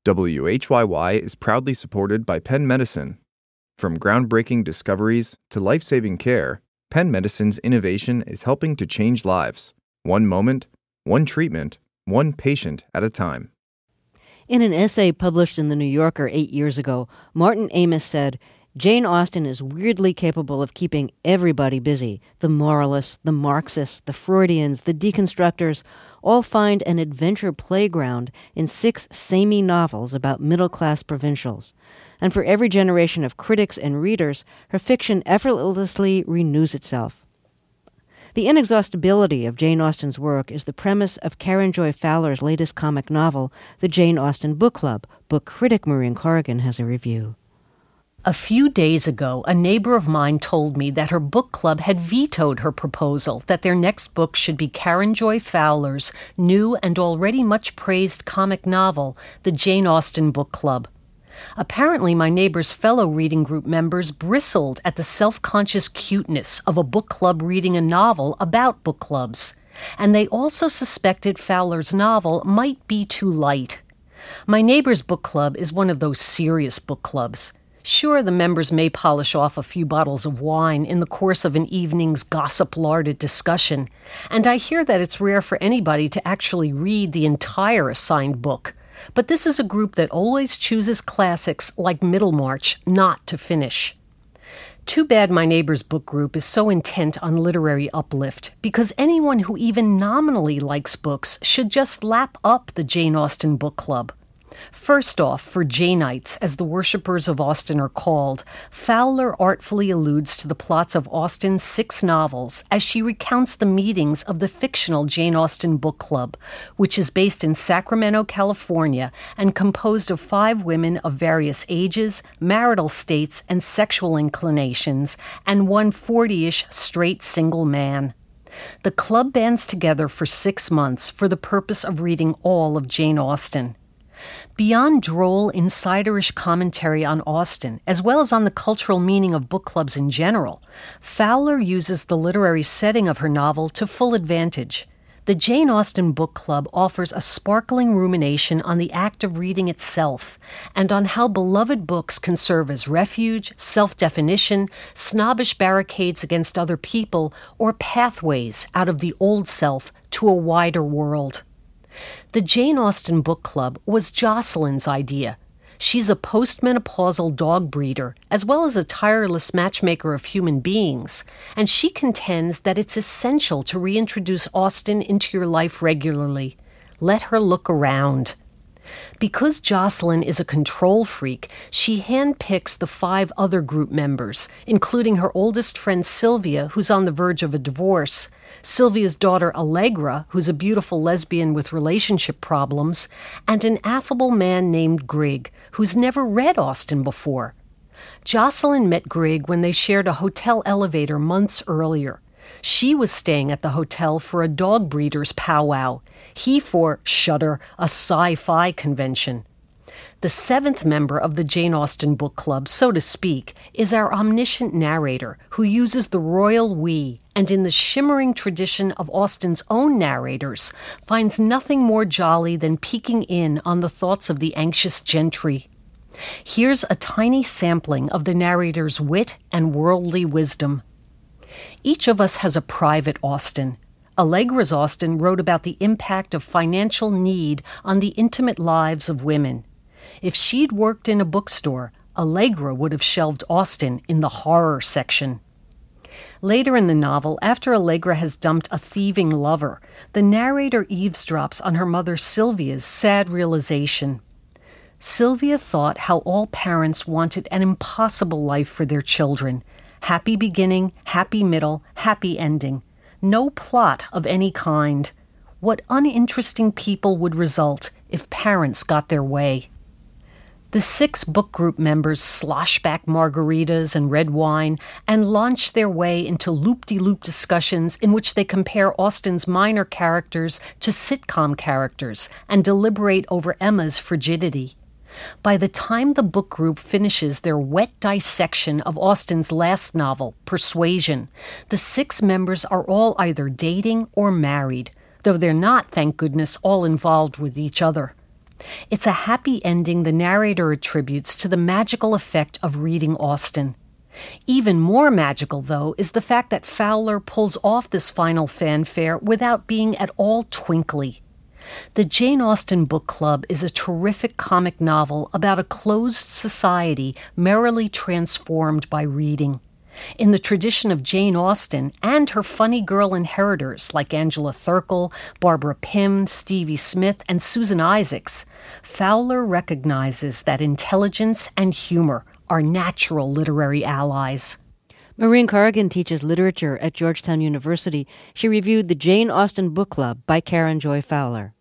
WHYY is proudly supported by Penn Medicine. From groundbreaking discoveries to life-saving care, Penn Medicine's innovation is helping to change lives. One moment, one treatment, one patient at a time. In an essay published in The New Yorker 8 years ago, Martin Amis said, Jane Austen is weirdly capable of keeping everybody busy. The moralists, the Marxists, the Freudians, the deconstructors all find an adventure playground in 6 samey novels about middle-class provincials. And for every generation of critics and readers, her fiction effortlessly renews itself. The inexhaustibility of Jane Austen's work is the premise of Karen Joy Fowler's latest comic novel, The Jane Austen Book Club. Book critic Maureen Corrigan has a review. A few days ago, a neighbor of mine told me that her book club had vetoed her proposal that their next book should be Karen Joy Fowler's new and already much praised comic novel, The Jane Austen Book Club. Apparently, my neighbor's fellow reading group members bristled at the self-conscious cuteness of a book club reading a novel about book clubs, and they also suspected Fowler's novel might be too light. My neighbor's book club is one of those serious book clubs. Sure, the members may polish off a few bottles of wine in the course of an evening's gossip-larded discussion, and I hear that it's rare for anybody to actually read the entire assigned book. But this is a group that always chooses classics like Middlemarch not to finish. Too bad my neighbor's book group is so intent on literary uplift, because anyone who even nominally likes books should just lap up the Jane Austen Book Club. First off, for Janeites, as the worshippers of Austen are called, Fowler artfully alludes to the plots of Austen's 6 novels as she recounts the meetings of the fictional Jane Austen Book Club, which is based in Sacramento, California, and composed of 5 women of various ages, marital states, and sexual inclinations, and one 40-ish straight single man. The club bands together for 6 months for the purpose of reading all of Jane Austen. Beyond droll, insiderish commentary on Austen, as well as on the cultural meaning of book clubs in general, Fowler uses the literary setting of her novel to full advantage. The Jane Austen Book Club offers a sparkling rumination on the act of reading itself, and on how beloved books can serve as refuge, self-definition, snobbish barricades against other people, or pathways out of the old self to a wider world. The Jane Austen Book Club was Jocelyn's idea. She's a postmenopausal dog breeder, as well as a tireless matchmaker of human beings, and she contends that it's essential to reintroduce Austen into your life regularly. Let her look around. Because Jocelyn is a control freak, she handpicks the 5 other group members, including her oldest friend Sylvia, who's on the verge of a divorce, Sylvia's daughter Allegra, who's a beautiful lesbian with relationship problems, and an affable man named Grigg, who's never read Austen before. Jocelyn met Grigg when they shared a hotel elevator months earlier. She was staying at the hotel for a dog breeder's powwow. He for, shudder, a sci-fi convention. The 7th member of the Jane Austen Book Club, so to speak, is our omniscient narrator who uses the royal we, and in the shimmering tradition of Austen's own narrators, finds nothing more jolly than peeking in on the thoughts of the anxious gentry. Here's a tiny sampling of the narrator's wit and worldly wisdom. Each of us has a private Austen. Allegra's Austen wrote about the impact of financial need on the intimate lives of women. If she'd worked in a bookstore, Allegra would have shelved Austen in the horror section. Later in the novel, after Allegra has dumped a thieving lover, the narrator eavesdrops on her mother Sylvia's sad realization. Sylvia thought how all parents wanted an impossible life for their children. Happy beginning, happy middle, happy ending. No plot of any kind. What uninteresting people would result if parents got their way. The 6 book group members slosh back margaritas and red wine and launch their way into loop-de-loop discussions in which they compare Austen's minor characters to sitcom characters and deliberate over Emma's frigidity. By the time the book group finishes their wet dissection of Austen's last novel, Persuasion, the 6 members are all either dating or married, though they're not, thank goodness, all involved with each other. It's a happy ending the narrator attributes to the magical effect of reading Austen. Even more magical, though, is the fact that Fowler pulls off this final fanfare without being at all twinkly. The Jane Austen Book Club is a terrific comic novel about a closed society merrily transformed by reading. In the tradition of Jane Austen and her funny girl inheritors like Angela Thirkell, Barbara Pym, Stevie Smith, and Susan Isaacs, Fowler recognizes that intelligence and humor are natural literary allies. Maureen Corrigan teaches literature at Georgetown University. She reviewed the Jane Austen Book Club by Karen Joy Fowler.